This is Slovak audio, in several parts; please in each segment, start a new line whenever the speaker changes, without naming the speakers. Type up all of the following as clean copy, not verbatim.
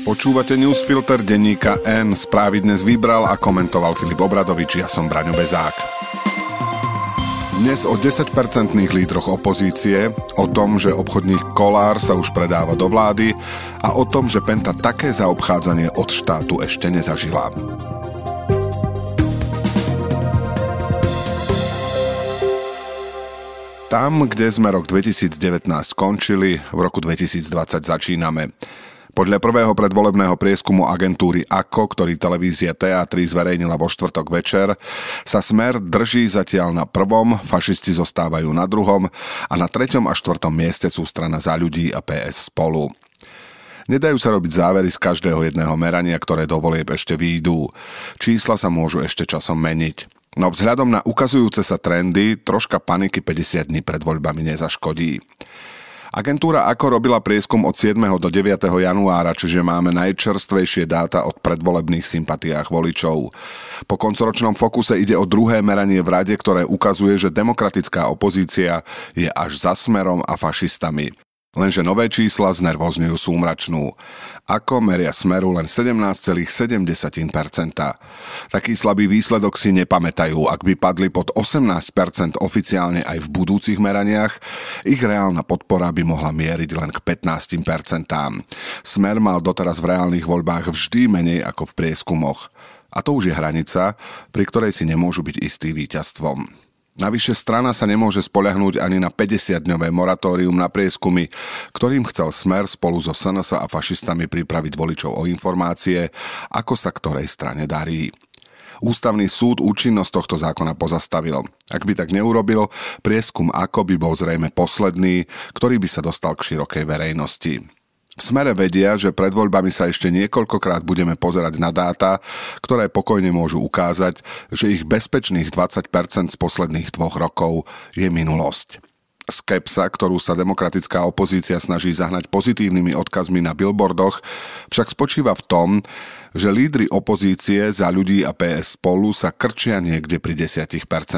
Počúvate newsfilter denníka N. Správy dnes vybral a komentoval Filip Obradovič, ja som Braňo Bezák. Dnes o 10% lídroch opozície, o tom, že obchodník Kollár sa už predáva do vlády a o tom, že Penta také zaobchádzanie od štátu ešte nezažila. Tam, kde sme rok 2019 končili, v roku 2020 začíname. Podľa prvého predvolebného prieskumu agentúry AKO, ktorý televízia TA3 zverejnila vo štvrtok večer, sa Smer drží zatiaľ na prvom, fašisti zostávajú na druhom a na treťom a štvrtom mieste sú strana Za ľudí a PS Spolu. Nedajú sa robiť závery z každého jedného merania, ktoré do volieb ešte výjdú. Čísla sa môžu ešte časom meniť. No vzhľadom na ukazujúce sa trendy, troška paniky 50 dní pred voľbami nezaškodí. Agentúra AKO robila prieskum od 7. do 9. januára, čiže máme najčerstvejšie dáta od predvolebných sympatiách voličov. Po koncoročnom fokuse ide o druhé meranie v rade, ktoré ukazuje, že demokratická opozícia je až za Smerom a fašistami. Lenže nové čísla znervozňujú súmračnú. AKO meria Smeru len 17,7%. Taký slabý výsledok si nepamätajú. Ak by padli pod 18% oficiálne aj v budúcich meraniach, ich reálna podpora by mohla mieriť len k 15%. Smer mal doteraz v reálnych voľbách vždy menej ako v prieskumoch. A to už je hranica, pri ktorej si nemôžu byť istý víťazstvom. Navyše strana sa nemôže spoľahnúť ani na 50-dňové moratórium na prieskumy, ktorým chcel Smer spolu so SNS a fašistami pripraviť voličov o informácie, ako sa ktorej strane darí. Ústavný súd účinnosť tohto zákona pozastavil. Ak by tak neurobil, prieskum AKO by bol zrejme posledný, ktorý by sa dostal k širokej verejnosti. V Smere vedia, že pred voľbami sa ešte niekoľkokrát budeme pozerať na dáta, ktoré pokojne môžu ukázať, že ich bezpečných 20% z posledných 2 rokov je minulosť. Skepsa, ktorú sa demokratická opozícia snaží zahnať pozitívnymi odkazmi na billboardoch, však spočíva v tom, že lídri opozície Za ľudí a PS Spolu sa krčia niekde pri 10%.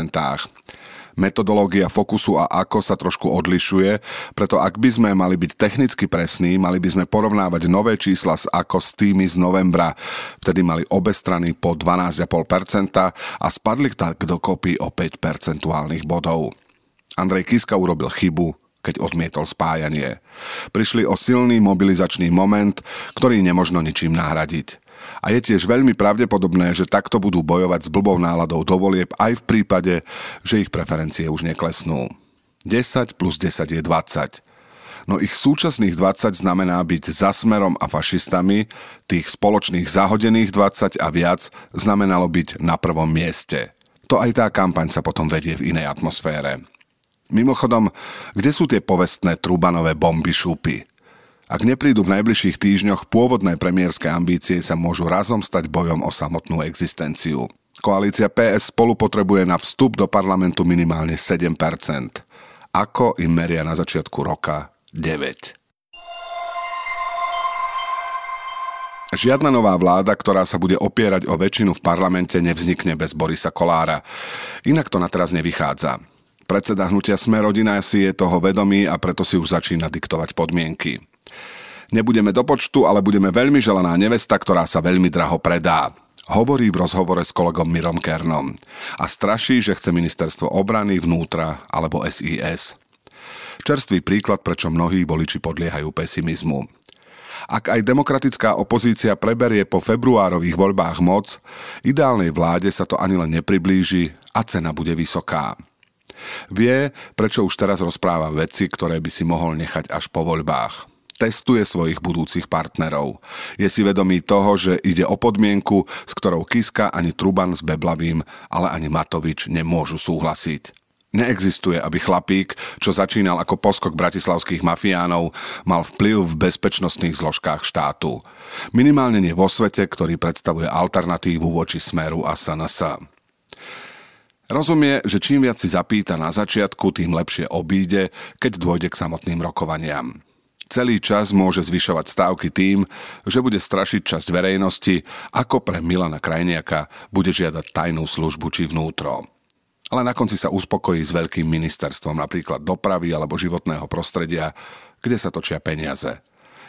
Metodológia fokusu a AKO sa trošku odlišuje, preto ak by sme mali byť technicky presní, mali by sme porovnávať nové čísla z AKO s tými z novembra. Vtedy mali obe strany po 12,5% a spadli tak dokopy o 5 percentuálnych bodov. Andrej Kiska urobil chybu, keď odmietol spájanie. Prišli o silný mobilizačný moment, ktorý nemožno ničím nahradiť. A je tiež veľmi pravdepodobné, že takto budú bojovať s blbou náladou do volieb aj v prípade, že ich preferencie už neklesnú. 10 plus 10 je 20. No ich súčasných 20 znamená byť za Smerom a fašistami, tých spoločných zahodených 20 a viac znamenalo byť na prvom mieste. To aj tá kampaň sa potom vedie v inej atmosfére. Mimochodom, kde sú tie povestné Trubanové bomby šupy? Ak neprídu v najbližších týždňoch, pôvodné premiérske ambície sa môžu razom stať bojom o samotnú existenciu. Koalícia PS Spolu potrebuje na vstup do parlamentu minimálne 7%. AKO im meria na začiatku roka 9%. Žiadna nová vláda, ktorá sa bude opierať o väčšinu v parlamente, nevznikne bez Borisa Kollára. Inak to na teraz nevychádza. Predseda hnutia Sme-rodina si je toho vedomý a preto si už začína diktovať podmienky. Nebudeme do počtu, ale budeme veľmi želaná nevesta, ktorá sa veľmi draho predá. Hovorí v rozhovore s kolegom Mirom Kernom. A straší, že chce ministerstvo obrany, vnútra alebo SIS. Čerstvý príklad, prečo mnohí voliči podliehajú pesimizmu. Ak aj demokratická opozícia preberie po februárových voľbách moc, ideálnej vláde sa to ani len nepriblíži a cena bude vysoká. Vie, prečo už teraz rozpráva veci, ktoré by si mohol nechať až po voľbách. Testuje svojich budúcich partnerov. Je si vedomý toho, že ide o podmienku, s ktorou Kiska ani Truban s Beblavým, ale ani Matovič nemôžu súhlasiť. Neexistuje, aby chlapík, čo začínal ako poskok bratislavských mafiánov, mal vplyv v bezpečnostných zložkách štátu. Minimálne nie vo svete, ktorý predstavuje alternatívu voči Smeru a SNS. Rozumie, že čím viac si zapýta na začiatku, tým lepšie obíde, keď dôjde k samotným rokovaniam. Celý čas môže zvyšovať stávky tým, že bude strašiť časť verejnosti, ako pre Milana Krajniaka bude žiadať tajnú službu či vnútro. Ale na konci sa uspokojí s veľkým ministerstvom, napríklad dopravy alebo životného prostredia, kde sa točia peniaze.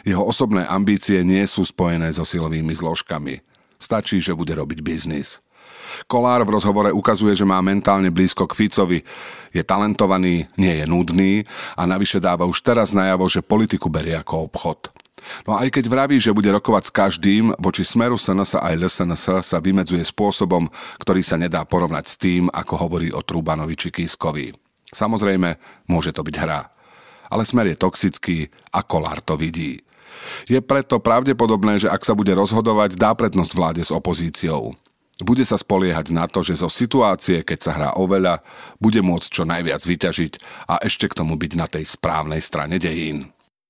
Jeho osobné ambície nie sú spojené so silovými zložkami. Stačí, že bude robiť biznis. Kollár v rozhovore ukazuje, že má mentálne blízko k Ficovi. Je talentovaný, nie je nudný a navyše dáva už teraz najavo, že politiku berie ako obchod. No aj keď vraví, že bude rokovať s každým, voči Smeru SNS aj LSNS sa vymedzuje spôsobom, ktorý sa nedá porovnať s tým, ako hovorí o Trubanovi či Kiskovi. Samozrejme, môže to byť hra. Ale Smer je toxický a Kollár to vidí. Je preto pravdepodobné, že ak sa bude rozhodovať, dá prednosť vláde s opozíciou. Bude sa spoliehať na to, že zo situácie, keď sa hrá o veľa, bude môcť čo najviac vyťažiť a ešte k tomu byť na tej správnej strane dejín.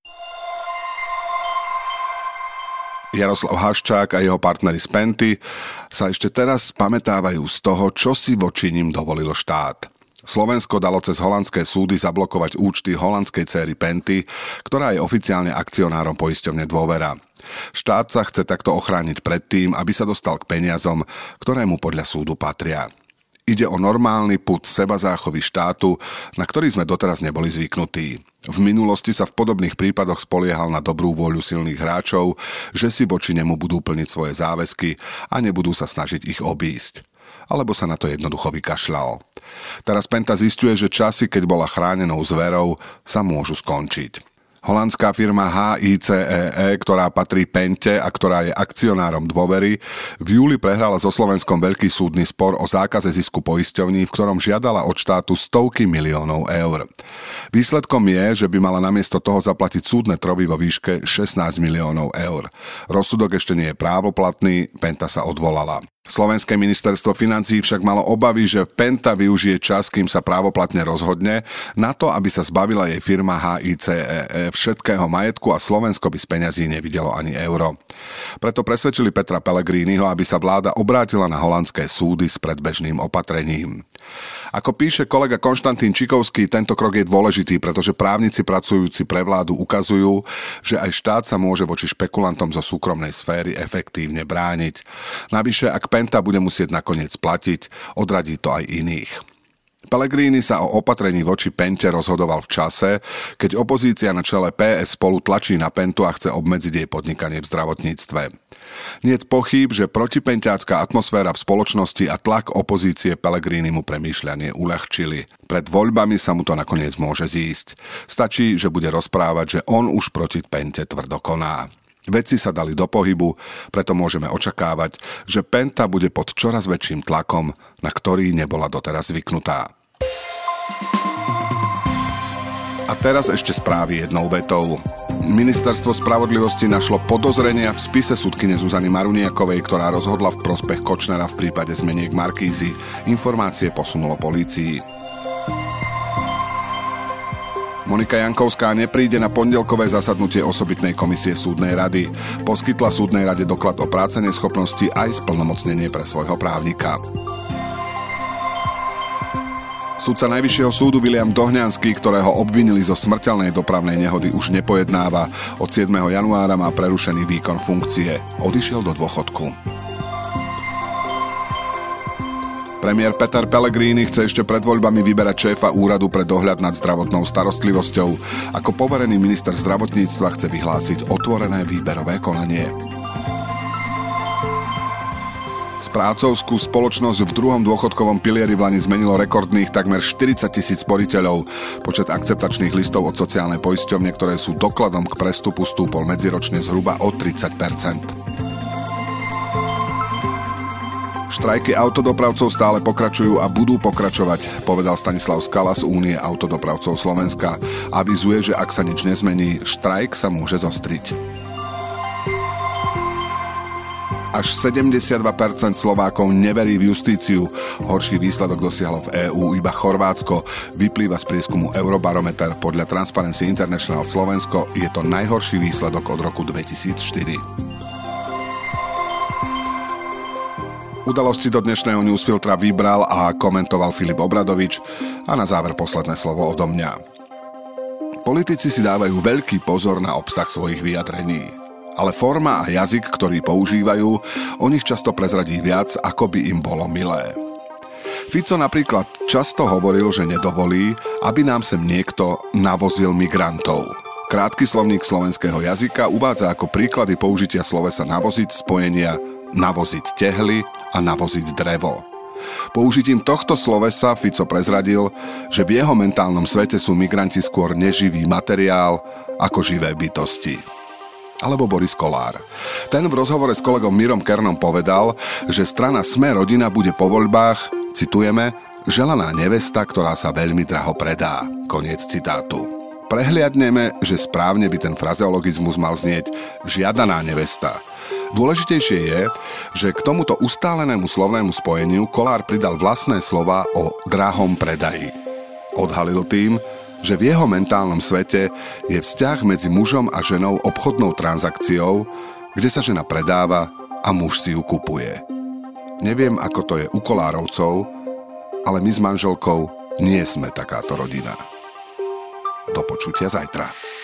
Jaroslav Haščák a jeho partneri z Penty sa ešte teraz pamätávajú z toho, čo si voči nim dovolil štát. Slovensko dalo cez holandské súdy zablokovať účty holandskej dcéry Penty, ktorá je oficiálne akcionárom poisťovne Dôvera. Štát sa chce takto ochrániť pred tým, aby sa dostal k peniazom, ktoré mu podľa súdu patria. Ide o normálny pud sebazáchovy štátu, na ktorý sme doteraz neboli zvyknutí. V minulosti sa v podobných prípadoch spoliehal na dobrú vôľu silných hráčov, že si voči nemu budú plniť svoje záväzky a nebudú sa snažiť ich obísť. Alebo sa na to jednoducho vykašľal. Teraz Penta zisťuje, že časy, keď bola chránenou zverou, sa môžu skončiť. Holandská firma HICEE, ktorá patrí Pente a ktorá je akcionárom Dôvery, v júli prehrala so Slovenskom veľký súdny spor o zákaze zisku poisťovní, v ktorom žiadala od štátu stovky miliónov eur. Výsledkom je, že by mala namiesto toho zaplatiť súdne troby vo výške 16 miliónov eur. Rozsudok ešte nie je právoplatný, Penta sa odvolala. Slovenské ministerstvo financií však malo obavy, že Penta využije čas, kým sa právoplatne rozhodne, na to, aby sa zbavila jej firma HICEE všetkého majetku a Slovensko by z peňazí nevidelo ani euro. Preto presvedčili Petra Pellegriniho, aby sa vláda obrátila na holandské súdy s predbežným opatrením. Ako píše kolega Konštantín Čikovský, tento krok je dôležitý, pretože právnici pracujúci pre vládu ukazujú, že aj štát sa môže voči špekulantom zo súkromnej sféry efektívne brániť. Navyše, ak Penta bude musieť nakoniec platiť, odradí to aj iných. Pellegrini sa o opatrení voči Pente rozhodoval v čase, keď opozícia na čele PS Spolu tlačí na Pentu a chce obmedziť jej podnikanie v zdravotníctve. Niet pochýb, že protipenťácká atmosféra v spoločnosti a tlak opozície Pellegrinimu premýšľanie uľahčili. Pred voľbami sa mu to nakoniec môže zísť. Stačí, že bude rozprávať, že on už proti Pente tvrdo koná. Veci sa dali do pohybu, preto môžeme očakávať, že Penta bude pod čoraz väčším tlakom, na ktorý nebola doteraz zvyknutá. A teraz ešte správy jednou vetou. Ministerstvo spravodlivosti našlo podozrenia v spise sudkyne Zuzany Maruniakovej, ktorá rozhodla v prospech Kočnera v prípade zmeniek Markízy. Informácie posunulo polícii. Monika Jankovská nepríde na pondelkové zasadnutie osobitnej komisie súdnej rady. Poskytla súdnej rade doklad o práceneschopnosti aj splnomocnenie pre svojho právnika. Sudca Najvyššieho súdu Viliam Dohňanský, ktorého obvinili zo smrteľnej dopravnej nehody, už nepojednáva. Od 7. januára má prerušený výkon funkcie. Odišiel do dôchodku. Premiér Peter Pellegrini chce ešte pred voľbami vyberať šéfa úradu pre dohľad nad zdravotnou starostlivosťou. Ako poverený minister zdravotníctva chce vyhlásiť otvorené výberové konanie. Správcovskú spoločnosť v druhom dôchodkovom pilieri v Lani zmenilo rekordných takmer 40 000 sporiteľov. Počet akceptačných listov od sociálnej poisťovne, ktoré sú dokladom k prestupu, stúpol medziročne zhruba o 30%. Štrajky autodopravcov stále pokračujú a budú pokračovať, povedal Stanislav Skala z Únie autodopravcov Slovenska. Avizuje, že ak sa nič nezmení, štrajk sa môže zostriť. Až 72% Slovákov neverí v justíciu. Horší výsledok dosiahlo v EÚ iba Chorvátsko. Vyplýva z prieskumu Eurobarometer. Podľa Transparency International Slovensko je to najhorší výsledok od roku 2004. Udalosti do dnešného newsfiltra vybral a komentoval Filip Obradovič a na záver posledné slovo odo mňa. Politici si dávajú veľký pozor na obsah svojich vyjadrení, ale forma a jazyk, ktorý používajú, o nich často prezradí viac, ako by im bolo milé. Fico napríklad často hovoril, že nedovolí, aby nám sem niekto navozil migrantov. Krátky slovník slovenského jazyka uvádza ako príklady použitia slovesa navoziť spojenia navoziť tehly a navoziť drevo. Použitím tohto slovesa Fico prezradil, že v jeho mentálnom svete sú migranti skôr neživý materiál ako živé bytosti. Alebo Boris Kollár. Ten v rozhovore s kolegom Mirom Kernom povedal, že strana Sme rodina bude po voľbách, citujeme, želaná nevesta, ktorá sa veľmi draho predá. Koniec citátu. Prehliadneme, že správne by ten frazeologizmus mal znieť žiadaná nevesta. Dôležitejšie je, že k tomuto ustálenému slovnému spojeniu Kollár pridal vlastné slova o drahom predaji. Odhalil tým, že v jeho mentálnom svete je vzťah medzi mužom a ženou obchodnou transakciou, kde sa žena predáva a muž si ju kupuje. Neviem, ako to je u Kollárovcov, ale my s manželkou nie sme takáto rodina. Do počutia zajtra.